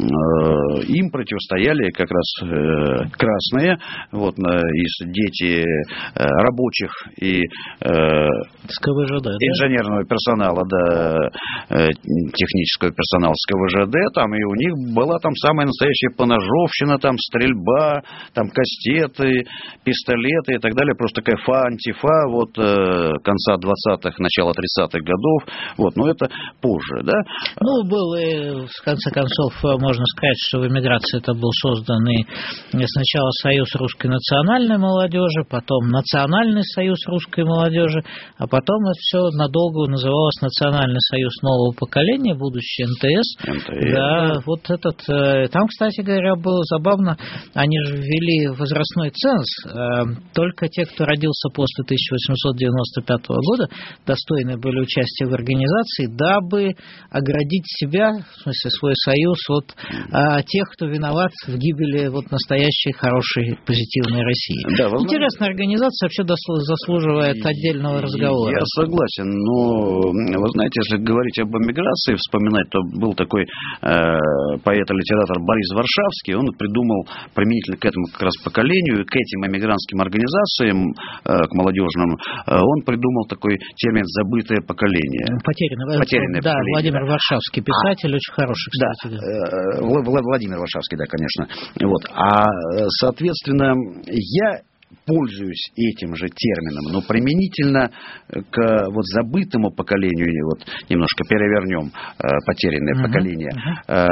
Speaker 2: э, им противостояли как раз э, красные, вот, э, из дети э, рабочих и э,
Speaker 1: с ка вэ жэ дэ,
Speaker 2: инженерного да? персонала, да, э, технического персонала с ка вэ жэ дэ, там, и у них была там самая настоящая поножовщина, там стрельба, там кастеты, пистолеты и так далее, просто такая фа-антифа, вот, э, конца двадцатых, начала тридцатых годов, вот, но это позже, да?
Speaker 1: Ну, был и, в конце концов, можно сказать, что в эмиграции это был создан и сначала Союз русской национальной молодежи, потом Национальный союз русской молодежи, а потом это все надолго называлось Национальный союз нового поколения, будущий эн тэ эс. эн тэ эс. Да, вот этот. Там, кстати говоря, было забавно, они же ввели возрастной ценз. Только те, кто родился после тысяча восемьсот девяносто пятого года, достойны были участия в организации, дабы оградить себя, в смысле свой союз, от тех, кто виноват в гибели вот настоящей, хорошей, позитивной России. Да, интересная организация, вообще заслуживает отдельного разговора.
Speaker 2: Я согласен, но, вы знаете, если говорить об эмиграции, вспоминать, то был такой э, поэт и литератор Борис Варшавский, он придумал применительно к этому как раз поколению, к этим эмигрантским организациям, э, к молодежным, э, он придумал такой термин «забытое поколение».
Speaker 1: Потерянное, Потерянное да, поколение. Владимир Варшавский, писатель, а, очень хороший, кстати. Да,
Speaker 2: да. Э, Владимир Варшавский, да, конечно. Вот. А, соответственно, я пользуюсь этим же термином, но применительно к вот забытому поколению, вот немножко перевернем э, потерянное uh-huh, поколение, uh-huh.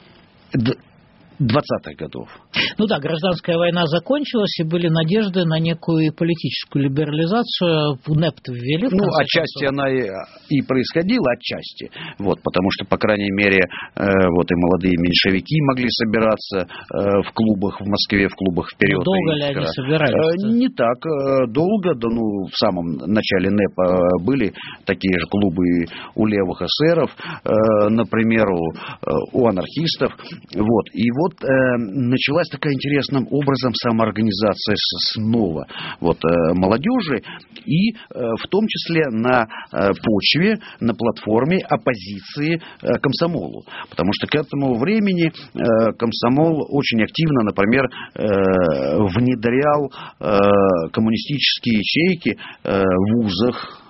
Speaker 2: э, двадцатых годов.
Speaker 1: Ну да, гражданская война закончилась, и были надежды на некую политическую либерализацию. НЭП-то ввели.
Speaker 2: Ну, отчасти концов. Она и, и происходила, отчасти. Вот, потому что, по крайней мере, э, вот и молодые меньшевики могли собираться э, в клубах в Москве, в клубах «Вперед».
Speaker 1: Долго ли они собирались?
Speaker 2: Э, не так э, долго, да, ну, в самом начале НЭПа были такие же клубы у левых эсеров, э, например, у, у анархистов. Вот, и вот Вот, э, началась такая интересным образом самоорганизация снова вот, э, молодежи, и э, в том числе на э, почве, на платформе оппозиции э, комсомолу. Потому что к этому времени э, комсомол очень активно, например, э, внедрял э, коммунистические ячейки э, в вузах,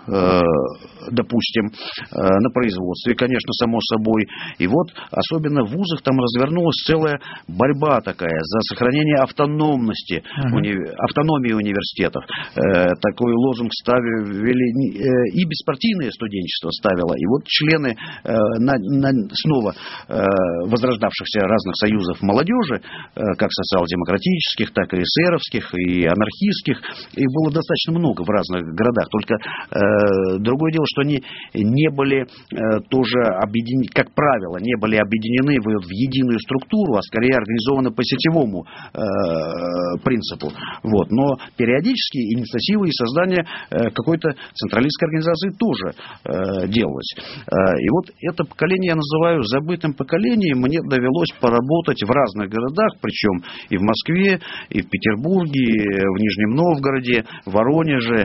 Speaker 2: допустим, на производстве, конечно, само собой. И вот, особенно в вузах там развернулась целая борьба такая за сохранение автономности, uh-huh. уни... автономии университетов. Такой лозунг ставили и беспартийное студенчество ставило. И вот члены на, на, снова возрождавшихся разных союзов молодежи, как социал-демократических, так и эсеровских, и анархистских, их было достаточно много в разных городах. Только другое дело, что они не были э, тоже объединены, как правило, не были объединены в, в единую структуру, а скорее организованы по сетевому э, принципу. Вот. Но периодически инициативы и создание э, какой-то централистской организации тоже э, делалось. Э, и вот это поколение я называю забытым поколением. Мне довелось поработать в разных городах, причем и в Москве, и в Петербурге, и в Нижнем Новгороде, в Воронеже,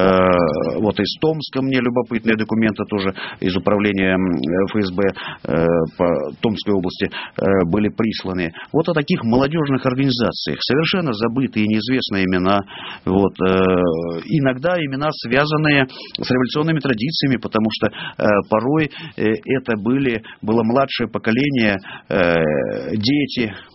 Speaker 2: э, вот из Томска мне любопытные документы тоже из управления эф эс бэ э, по Томской области э, были присланы. Вот о таких молодежных организациях. Совершенно забытые неизвестные имена. Вот, э, иногда имена, связанные с революционными традициями, потому что э, порой э, это были, было младшее поколение, э, дети,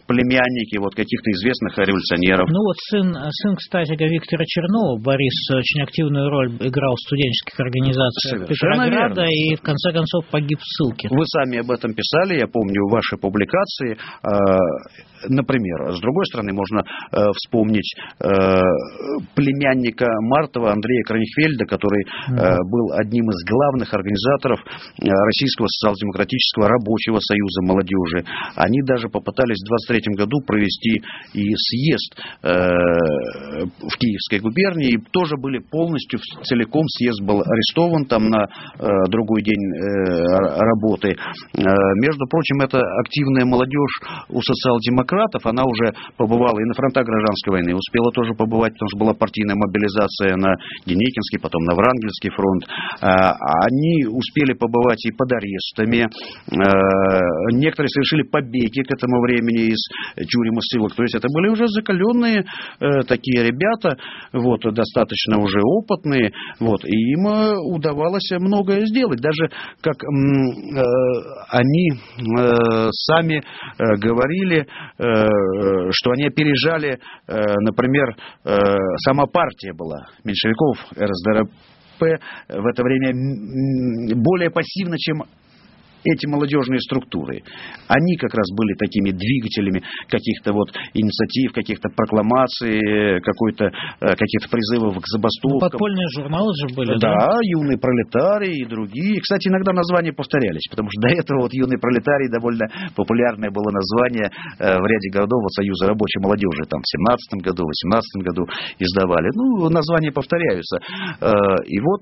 Speaker 2: племянники вот каких-то известных революционеров.
Speaker 1: Ну вот сын, сын, кстати, Виктора Чернова, Борис, очень активную роль играл в студенческих организациях Петрограда и в конце концов погиб в ссылке.
Speaker 2: Вы сами об этом писали, я помню ваши публикации. Например, с другой стороны, можно вспомнить племянника Мартова Андрея Кронихфельда, который mm-hmm. был одним из главных организаторов Российского социал-демократического рабочего союза молодежи. Они даже попытались в двадцать третьем году провести и съезд в Киевской губернии, и тоже были полностью, целиком съезд был арестован там на другой день работы. Между прочим, эта активная молодежь у социал-демократов, она уже побывала и на фронтах гражданской войны, успела тоже побывать, потому что была партийная мобилизация на Деникинский, потом на Врангельский фронт. Они успели побывать и под арестами. Некоторые совершили побеги к этому времени из тюрем и ссылок. То есть это были уже закаленные такие ребята, вот, достаточно уже опытные, вот, и им удавалось многое сделать. Даже как э, они э, сами э, говорили, э, что они опережали, э, например, э, сама партия была меньшевиков, эр эс дэ эр пэ в это время более пассивна, чем эти молодежные структуры. Они как раз были такими двигателями каких-то вот инициатив, каких-то прокламаций, какой-то, каких-то призывов к забастовкам.
Speaker 1: Ну, подпольные журналы же были,
Speaker 2: да?
Speaker 1: Да,
Speaker 2: «Юный пролетарий» и другие. Кстати, иногда названия повторялись, потому что до этого вот «Юный пролетарий» довольно популярное было название в ряде городов вот Союза рабочей молодежи. Там в семнадцатом году, в восемнадцатом году издавали. Ну, названия повторяются. И вот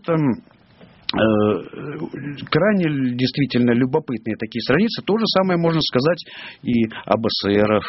Speaker 2: крайне действительно любопытные такие страницы. То же самое можно сказать и об эсерах.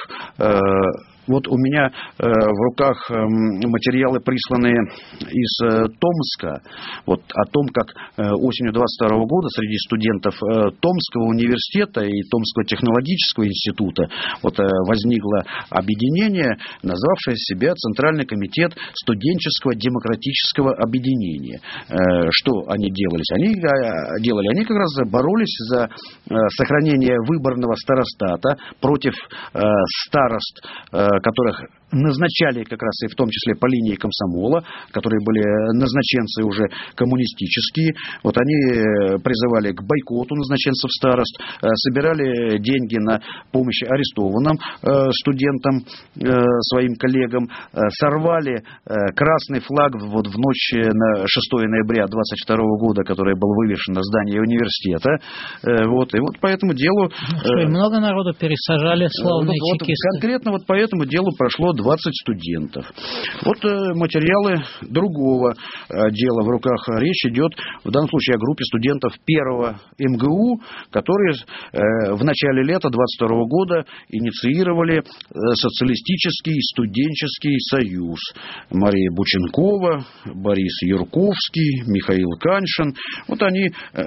Speaker 2: Вот у меня э, в руках э, материалы, присланные из э, Томска, вот о том, как э, осенью двадцать второго года среди студентов э, Томского университета и Томского технологического института вот, э, возникло объединение, назвавшее себя Центральный комитет студенческого демократического объединения. Э, что они делали? Они э, делали? Они как раз боролись за э, сохранение выборного старостата против э, старост, э, которых назначали как раз и в том числе по линии комсомола, которые были назначенцы уже коммунистические. Вот они призывали к бойкоту назначенцев старост, собирали деньги на помощь арестованным студентам, своим коллегам, сорвали красный флаг вот в ночь на шестое ноября двадцать второго года, который был вывешен на здании университета. Вот. И вот по этому делу...
Speaker 1: Что, и много народу пересажали, славные
Speaker 2: вот,
Speaker 1: чекисты.
Speaker 2: Конкретно вот по этому делу прошло двадцать студентов. Вот э, материалы другого э, дела в руках. Речь идет в данном случае о группе студентов первого эм гэ у, которые э, в начале лета двадцать второго года инициировали э, социалистический студенческий союз. Мария Бученкова, Борис Юрковский, Михаил Каньшин. Вот они... Э,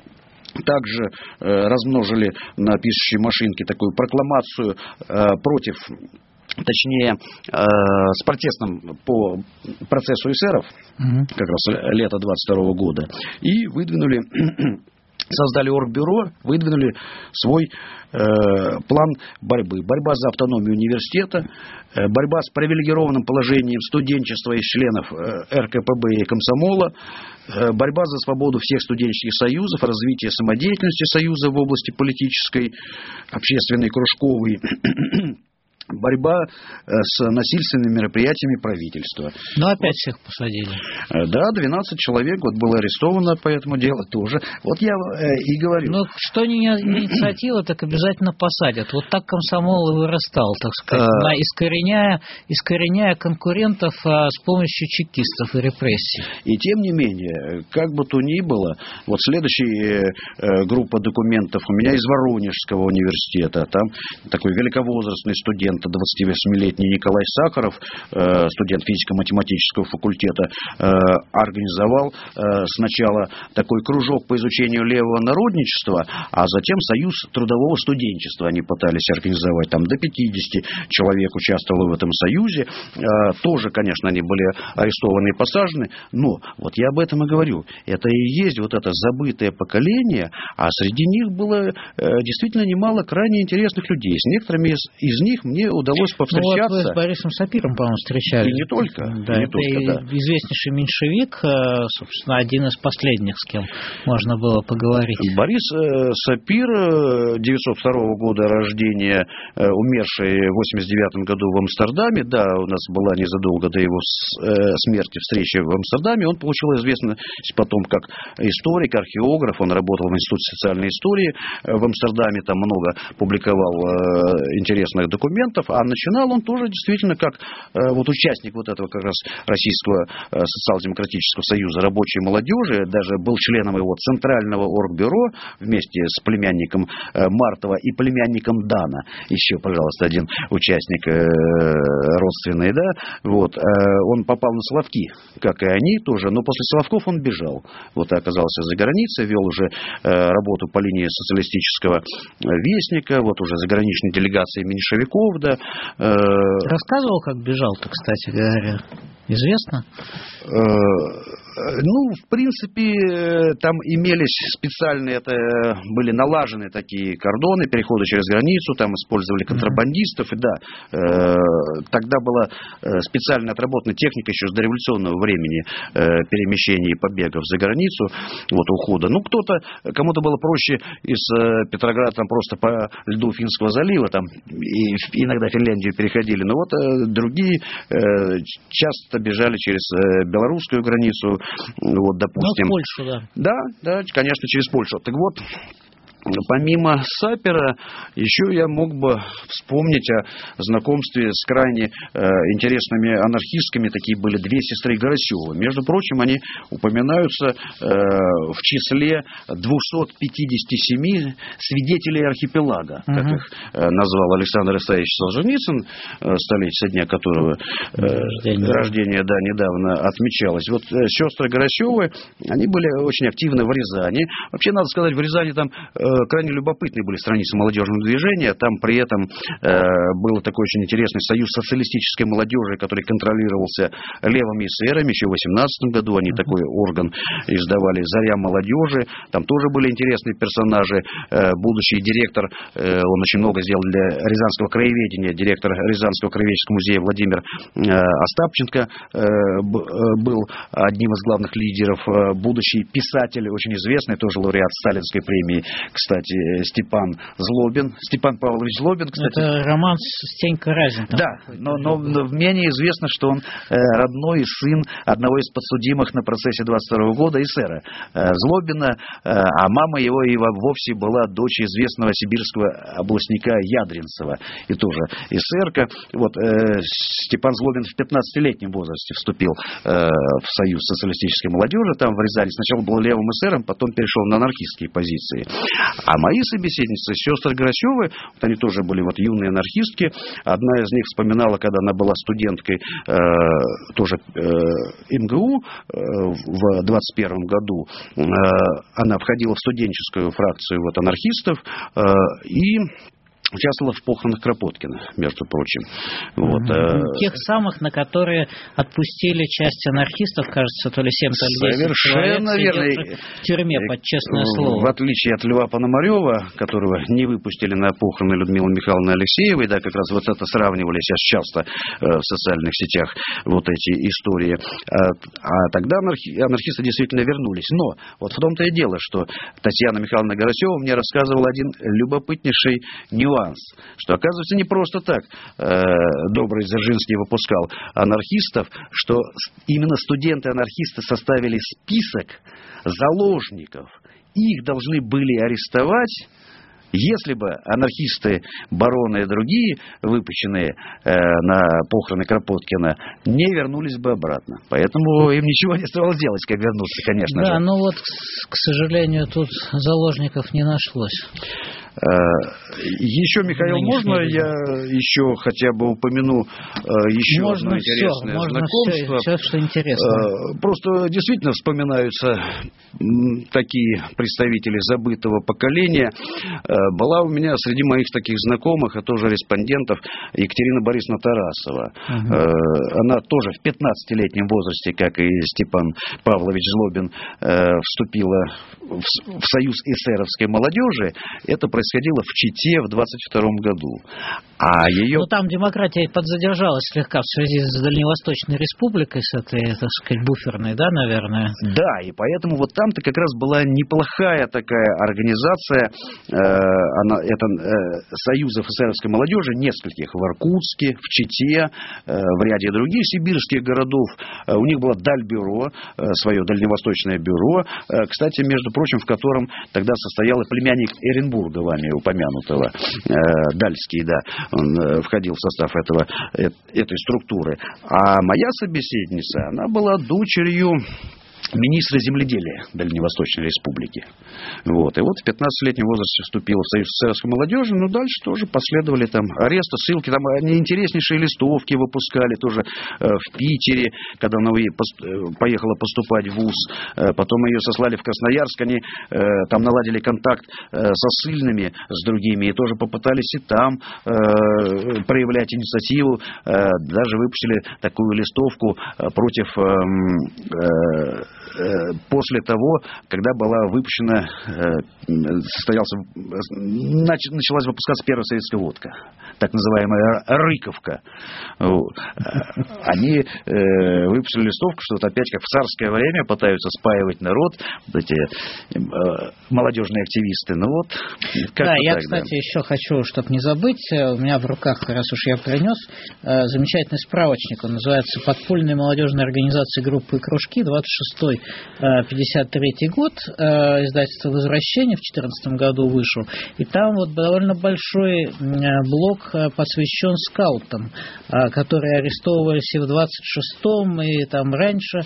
Speaker 2: также э, размножили на пишущей машинке такую прокламацию э, против, точнее, э, с протестом по процессу эсеров, угу. как раз лето двадцать второго года, и выдвинули... создали оргбюро, выдвинули свой э, план борьбы. Борьба за автономию университета, э, борьба с привилегированным положением студенчества из членов э, эр ка пэ бэ и комсомола, э, борьба за свободу всех студенческих союзов, развитие самодеятельности союза в области политической, общественной, кружковой, борьба с насильственными мероприятиями правительства.
Speaker 1: Но опять всех посадили.
Speaker 2: Да, двенадцать человек вот было арестовано по этому делу тоже. Вот я и говорю.
Speaker 1: Но что не инициатива, так обязательно посадят. Вот так комсомол и вырастал, так сказать, а... искореняя, искореняя конкурентов а, с помощью чекистов и репрессий.
Speaker 2: И тем не менее, как бы то ни было, вот следующая э, группа документов у меня из Воронежского университета. Там такой великовозрастный студент студент, двадцативосьмилетний Николай Сахаров, студент физико-математического факультета, организовал сначала такой кружок по изучению левого народничества, а затем союз трудового студенчества они пытались организовать. Там до пятидесяти человек участвовало в этом союзе. Тоже, конечно, они были арестованы и посажены, но вот я об этом и говорю. Это и есть вот это забытое поколение, а среди них было действительно немало крайне интересных людей. С некоторыми из, из них мне удалось повстречаться.
Speaker 1: Ну, вот вы с Борисом Сапиром, по-моему, встречались.
Speaker 2: И не только.
Speaker 1: Да,
Speaker 2: и не
Speaker 1: это
Speaker 2: только, да.
Speaker 1: Известнейший меньшевик, собственно, один из последних, с кем можно было поговорить.
Speaker 2: Борис Сапир, девятьсот второго года рождения, умерший в восемьдесят девятом году в Амстердаме. Да, у нас была незадолго до его смерти встреча в Амстердаме. Он получил известность потом как историк, археограф. Он работал в Институте социальной истории в Амстердаме, там много публиковал интересных документов. А начинал он тоже действительно как вот участник вот этого как раз Российского социал-демократического союза рабочей молодежи. Даже был членом его центрального оргбюро вместе с племянником Мартова и племянником Дана. Еще, пожалуйста, один участник родственный, да. Вот. Он попал на Соловки, как и они тоже, но после Соловков он бежал. Вот и оказался за границей, вел уже работу по линии социалистического вестника, вот уже заграничной делегации меньшевиков, да.
Speaker 1: Рассказывал, как бежал-то, кстати говоря? Известно?
Speaker 2: Ну, в принципе, там имелись специальные, это были налажены такие кордоны, переходы через границу, там использовали контрабандистов, и да, тогда была специально отработана техника еще с дореволюционного времени перемещения и побегов за границу, вот, ухода. Ну, кто-то, кому-то было проще из Петрограда там просто по льду Финского залива, там, и иногда Финляндию переходили, но вот другие часто бежали через белорусскую границу, вот, допустим.
Speaker 1: Ну, в Польшу, да.
Speaker 2: Да, да, конечно, через Польшу. Так вот, помимо Сапера, еще я мог бы вспомнить о знакомстве с крайне э, интересными анархистками. Такие были две сестры Горосевы. Между прочим, они упоминаются э, в числе двухсот пятидесяти семи свидетелей архипелага, uh-huh. как их э, назвал Александр Исаевич Солженицын, э, столетие со дня которого э, рождение. рождение да, недавно отмечалось. Вот э, сестры Горосевы, они были очень активны в Рязани. Вообще, надо сказать, в Рязани там э, крайне любопытные были страницы молодежного движения. Там при этом э, был такой очень интересный союз социалистической молодежи, который контролировался левыми эсерами. Еще в восемнадцатом году они uh-huh. такой орган издавали, «Заря молодежи». Там тоже были интересные персонажи. Э, будущий директор, э, он очень много сделал для Рязанского краеведения, директор Рязанского краеведческого музея Владимир э, Остапченко э, б, э, был одним из главных лидеров. Э, будущий писатель, очень известный, тоже лауреат Сталинской премии, кстати, Степан Злобин. Степан Павлович Злобин, кстати.
Speaker 1: Это роман Стенька Разин.
Speaker 2: Да, но, но, но менее известно, что он э, родной сын одного из подсудимых на процессе двадцать второго года эсера э, Злобина, э, а мама его и вовсе была дочь известного сибирского областника Ядринцева, и тоже эсерка. Вот, э, Степан Злобин в пятнадцатилетнем возрасте вступил э, в союз социалистической молодежи там в Рязани. Сначала был левым эсером, потом перешел на анархистские позиции. А мои собеседницы, сестры Горосевы, вот они тоже были вот юные анархистки. Одна из них вспоминала, когда она была студенткой э, тоже э, эм гэ у э, в двадцать первом году. Э, она входила в студенческую фракцию вот, анархистов э, и участвовала в похоронах Кропоткина, между прочим. Вот.
Speaker 1: Тех самых, на которые отпустили часть анархистов, кажется, то ли семь, то ли десять
Speaker 2: Совершенно верно.
Speaker 1: В тюрьме, под честное слово.
Speaker 2: В отличие от Льва Пономарева, которого не выпустили на похороны Людмилы Михайловны Алексеевой, да, как раз вот это сравнивали сейчас часто в социальных сетях, вот эти истории. А, а тогда анархи, анархисты действительно вернулись. Но вот в том-то и дело, что Татьяна Михайловна Горосева мне рассказывала один любопытнейший нюанс. Что, оказывается, не просто так э, добрый Дзержинский выпускал анархистов, что именно студенты-анархисты составили список заложников. Их должны были арестовать, если бы анархисты, бароны и другие, выпущенные э, на похороны Кропоткина, не вернулись бы обратно. Поэтому им ничего не оставалось делать, как вернуться, конечно
Speaker 1: да,
Speaker 2: же.
Speaker 1: Да, но вот, к сожалению, тут заложников не нашлось.
Speaker 2: Еще, Михаил, можно я еще хотя бы упомяну еще
Speaker 1: можно
Speaker 2: одно интересное
Speaker 1: все,
Speaker 2: знакомство?
Speaker 1: Все, все, что интересно.
Speaker 2: Просто действительно вспоминаются такие представители забытого поколения. Была у меня среди моих таких знакомых, а тоже респондентов, Екатерина Борисовна Тарасова. Угу. Она тоже в пятнадцатилетнем возрасте, как и Степан Павлович Злобин, вступила в союз эсеровской молодежи. Это происходило в Чите в двадцать втором году. А ее...
Speaker 1: Ну, там демократия подзадержалась слегка в связи с Дальневосточной республикой, с этой, так сказать, буферной, да, наверное?
Speaker 2: Да, и поэтому вот там-то как раз была неплохая такая организация, э, она, это э, союзов эсеровской молодежи, нескольких в Иркутске, в Чите, э, в ряде других сибирских городов. Э, у них было Дальбюро, э, свое дальневосточное бюро, э, кстати, между прочим, в котором тогда состоял и племянник Эренбурга, вами упомянутого, э, Дальский, да, он э, входил в состав этого, э, этой структуры. А моя собеседница, она была дочерью министра земледелия Дальневосточной Республики. Вот. И вот в пятнадцатилетнем возрасте вступила в Союз эсеровской молодежи, но дальше тоже последовали там аресты, ссылки, там они интереснейшие листовки выпускали тоже э, в Питере, когда она поехала поступать в вуз. Э, потом ее сослали в Красноярск, они э, там наладили контакт э, со ссыльными, с другими, и тоже попытались и там э, проявлять инициативу, э, даже выпустили такую листовку э, против э, э, после того, когда была выпущена, состоялся, началась выпускаться первая советская водка, так называемая Рыковка. Они выпустили листовку, что вот опять как в царское время пытаются спаивать народ, вот эти молодежные активисты. Ну вот,
Speaker 1: да, я,
Speaker 2: так,
Speaker 1: кстати,
Speaker 2: да.
Speaker 1: еще хочу, чтобы не забыть, у меня в руках, раз уж я принес, замечательный справочник, он называется «Подпольные молодежные организации, группы и кружки», двадцать шестой пятьдесят третий год, издательство «Возвращение» в четырнадцатом году вышел, и там вот довольно большой блок посвящен скаутам, которые арестовывались и в двадцать шестом, и там раньше,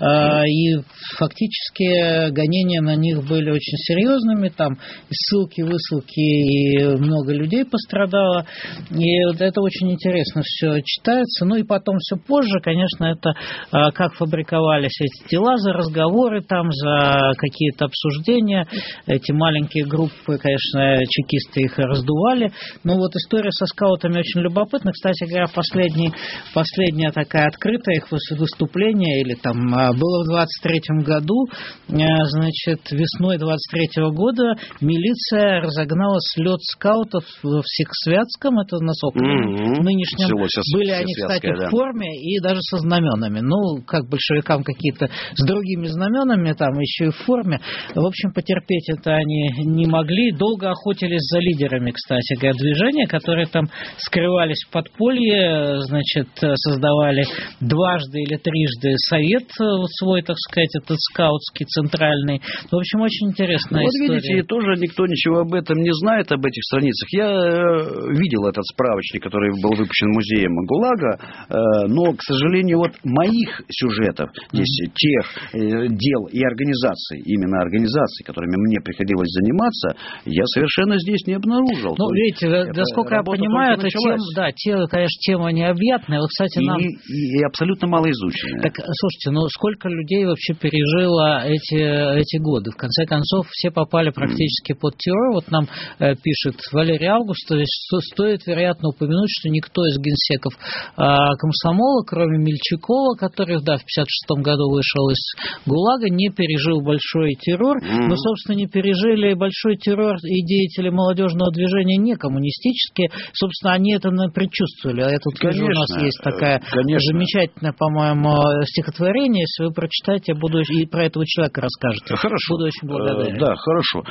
Speaker 1: и фактически гонения на них были очень серьезными, там и ссылки, высылки, и много людей пострадало, и вот это очень интересно все читается. Ну и потом все позже, конечно, это как фабриковались эти дела, за разговоры там, за какие-то обсуждения. Эти маленькие группы, конечно, чекисты их раздували. Но вот история со скаутами очень любопытна. Кстати говоря, последний, последняя такая открытая их выступление, или там было в двадцать третьем году, значит, весной двадцать третьего года милиция разогнала слет скаутов в Всехсвятском, это на Соколе, mm-hmm. нынешнем. Были они, кстати, да. в форме и даже со знаменами. Ну, как большевикам какие-то с другими знаменами, там еще и в форме. В общем, потерпеть это они не могли. Долго охотились за лидерами, кстати говоря, движения, которые там скрывались в подполье, значит, создавали дважды или трижды совет свой, так сказать, этот скаутский, центральный. В общем, очень интересная
Speaker 2: вот
Speaker 1: история.
Speaker 2: Вот видите, тоже никто ничего об этом не знает, об этих страницах. Я видел этот справочник, который был выпущен музеем ГУЛАГа, но, к сожалению, вот моих сюжетов, здесь mm-hmm. тех дел и организаций, именно организаций, которыми мне приходилось заниматься, я совершенно здесь не обнаружил.
Speaker 1: Ну, видите, насколько я понимаю, это тема, да, тема, конечно, тема необъятная. Вот, кстати,
Speaker 2: и,
Speaker 1: нам...
Speaker 2: и, и абсолютно малоизученная.
Speaker 1: Так, слушайте, ну сколько людей вообще пережило эти, эти годы? В конце концов, все попали практически mm. под террор. Вот нам э, пишет Валерий Август, то есть стоит, вероятно, упомянуть, что никто из генсеков э, комсомола, кроме Мельчакова, который, да, в пятьдесят шестом году вышел из ГУЛАГа, не пережил большой террор. Mm. Но, собственно, не пережили большой террор и деятели молодежного движения не коммунистические. Собственно, они это предчувствовали. А это тоже у нас есть такая конечно. замечательная, по-моему, стихотворение. Если вы прочитаете, я буду и про этого человека расскажете.
Speaker 2: Хорошо.
Speaker 1: Буду очень благодарен.
Speaker 2: Да, хорошо.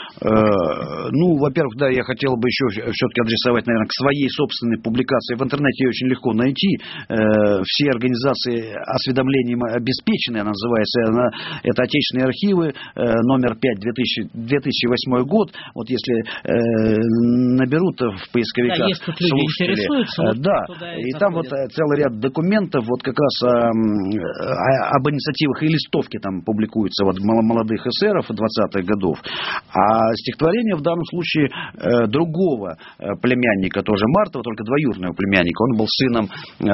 Speaker 2: Ну, во-первых, да, я хотел бы еще все-таки адресовать, наверное, к своей собственной публикации. В интернете ее очень легко найти. Все организации осведомлением обеспечены, она называется, она, это отечественные архивы, номер пять, две тысячи восьмой год. Вот если наберут в поисковиках
Speaker 1: да, есть тут люди
Speaker 2: слушатели.
Speaker 1: Вот
Speaker 2: да, и, и там вот целый ряд документов, вот как раз а, а, об инициативах и листовки там публикуются вот молодых эсеров двадцатых годов. А стихотворение в данном случае э, другого э, племянника, тоже Мартова, только двоюродного племянника. Он был сыном э,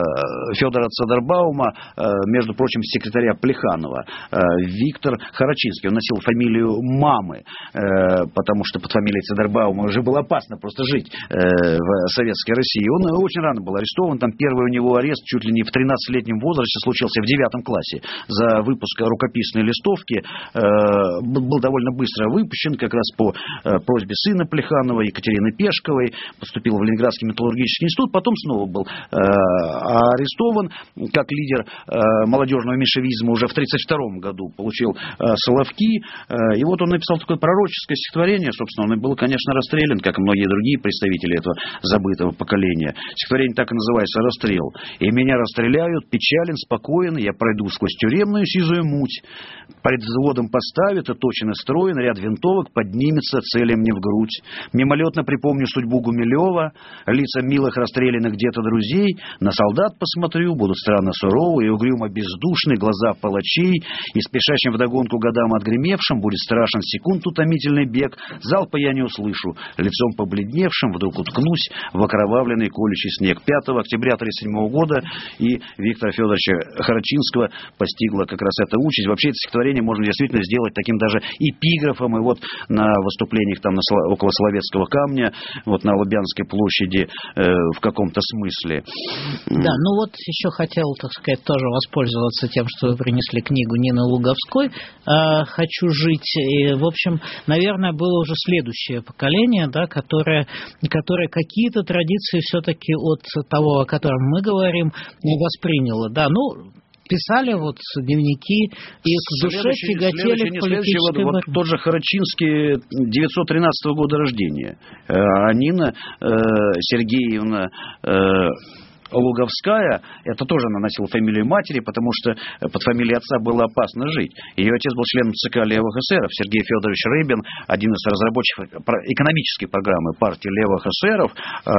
Speaker 2: Федора Цедербаума, э, между прочим, секретаря Плеханова, э, Виктор Харачинский. Он носил фамилию мамы, э, потому что под фамилией Цедербаума уже было опасно просто жить э, в советской России. Он очень рано был арестован. Там первый у него арест чуть ли не в тринадцатилетнем возрасте случился в девятом классе за выпуск рукописной листовки. Э, был довольно быстро выпущен, как раз по э, просьбе сына Плеханова, Екатерины Пешковой. Поступил в Ленинградский металлургический институт. Потом снова был э, арестован как лидер э, молодежного меньшевизма уже в тридцать втором году. Получил э, Соловки. Э, и вот он написал такое пророческое стихотворение. Собственно, он и был, конечно, расстрелян, как и многие другие представители этого забытого поколения. Стихотворение так и называется «Расстрел». «И меня расстреляют, печален, спокоен, я пройду сквозь тюремную сизую муть. Пред взводом поставят, и точно строен, ряд винтовок поднимется, целя мне в грудь. Мимолетно припомню судьбу Гумилева, лица милых расстрелянных где-то друзей, на солдат посмотрю, будут странно суровы и угрюмо бездушны глаза палачей, и спешащим вдогонку годам отгремевшим будет страшен секунд утомительный бег, залпа я не услышу, лицом побледневшим вдруг уткнусь в окровавленный колющий снег». пятого октября тридцать седьмого года и Виктора Федоровича Харачинского постигла как раз эта участь. Вообще это стихотворение можно действительно сделать таким даже эпиграфом, и вот на выступлениях там на, около Соловецкого камня, вот на Лубянской площади э, в каком-то смысле.
Speaker 1: Да, ну вот еще хотел, так сказать, тоже воспользоваться тем, что вы принесли книгу Нины Луговской э, «Хочу жить». И, в общем, наверное, было уже следующее поколение, да, которое, которое какие-то традиции все-таки от того, о котором мы говорим, не восприняло. Да, ну, писали вот дневники и к душе тяготели к политической
Speaker 2: вот, вот тот же Харачинский девятьсот тринадцатого года рождения. А Нина э, Сергеевна э, Луговская, это тоже она носила фамилию матери, потому что под фамилией отца было опасно жить. Ее отец был членом ЦК левых эсеров, Сергей Федорович Рыбин, один из разработчиков экономической программы партии левых эсеров,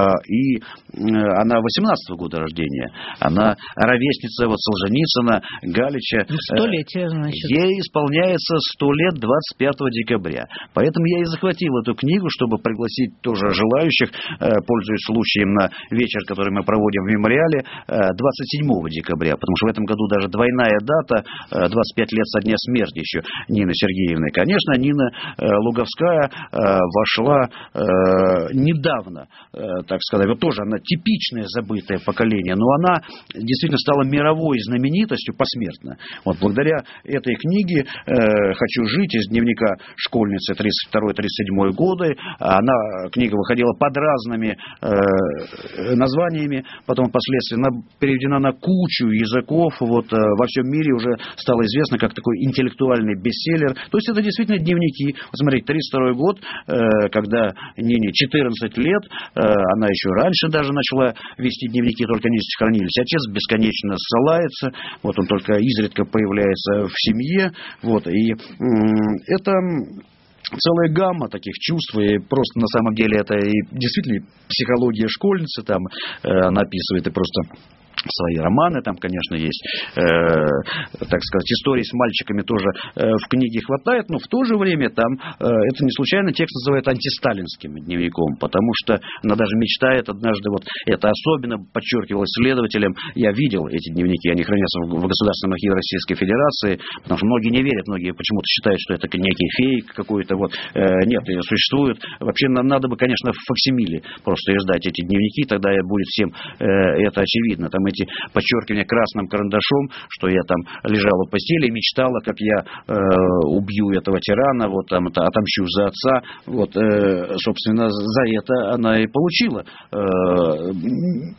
Speaker 2: и она восемнадцатого года рождения. Она ровесница вот Солженицына, Галича.
Speaker 1: Столетие, значит.
Speaker 2: Ей исполняется сто лет двадцать пятого декабря. Поэтому я и захватил эту книгу, чтобы пригласить тоже желающих, пользуясь случаем, на вечер, который мы проводим в мемориале двадцать седьмого декабря, потому что в этом году даже двойная дата, двадцать пять лет со дня смерти еще Нины Сергеевны. Конечно, Нина Луговская вошла недавно, так сказать, вот тоже она типичное забытое поколение, но она действительно стала мировой знаменитостью посмертно. Вот благодаря этой книге «Хочу жить» из дневника школьницы тридцать второй тридцать седьмой годы, она, книга выходила под разными названиями, потом впоследствии она переведена на кучу языков, вот во всем мире уже стало известно как такой интеллектуальный бестселлер. То есть это действительно дневники. Вот смотрите, тридцать второй год, когда Нине четырнадцать лет, она еще раньше даже начала вести дневники, только они сохранились. Отец бесконечно ссылается, вот он только изредка появляется в семье, вот, и это целая гамма таких чувств, и просто на самом деле это и действительно психология школьницы, там э, она описывает и просто свои романы, там, конечно, есть, э, так сказать, истории с мальчиками тоже э, в книге хватает, но в то же время там, э, это не случайно текст называют антисталинским дневником, потому что она даже мечтает однажды, вот это особенно подчеркивалось следователям, я видел эти дневники, они хранятся в, в Государственном архиве Российской Федерации, потому что многие не верят, многие почему-то считают, что это некий фейк какой-то, вот, э, нет, ее существует, вообще надо бы, конечно, в факсимиле просто издать эти дневники, тогда будет всем э, это очевидно, там эти подчеркивания красным карандашом, что я там лежала в постели и мечтала, как я э, убью этого тирана, вот там это, отомщу за отца, вот, э, собственно, за это она и получила э,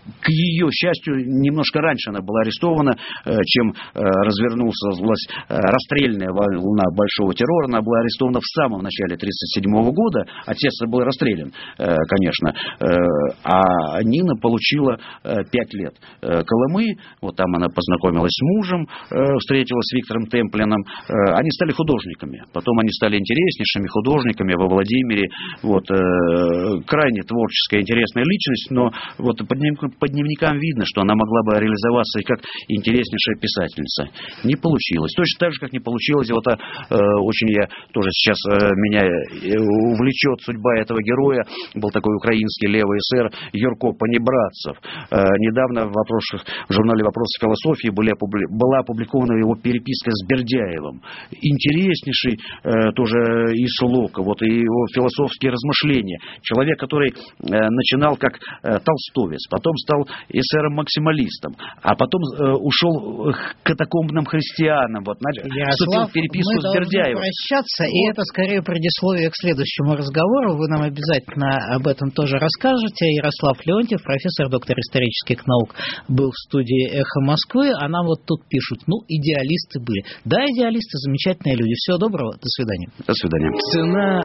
Speaker 2: к ее счастью, немножко раньше она была арестована, чем развернулась расстрельная волна большого террора. Она была арестована в самом начале тридцать седьмого года. Отец был расстрелян, конечно. А Нина получила пять лет Колымы. Вот там она познакомилась с мужем, встретилась с Виктором Темплином. Они стали художниками. Потом они стали интереснейшими художниками во Владимире. Вот, крайне творческая, интересная личность, но вот по дневникам видно, что она могла бы реализоваться и как интереснейшая писательница. Не получилось. Точно так же, как не получилось. Вот, а, очень я тоже сейчас меня увлечет судьба этого героя. Был такой украинский левый эсер Юрко Понебратцев. Недавно в, вопросах, в журнале «Вопросы философии» были, была опубликована его переписка с Бердяевым. Интереснейший тоже и слог, вот, и его философские размышления. Человек, который начинал как толстовец, потом стал эсером-максималистом, а потом ушел к катакомбным христианам. Вот, вступил в переписку с Бердяевым.
Speaker 1: Прощаться, вот. И это скорее предисловие к следующему разговору. Вы нам обязательно об этом тоже расскажете. Ярослав Леонтьев, профессор, доктор исторических наук, был в студии «Эхо Москвы», а нам вот тут пишут, ну, идеалисты были. Да, идеалисты, замечательные люди. Всего доброго, до свидания.
Speaker 2: До свидания.
Speaker 4: Цена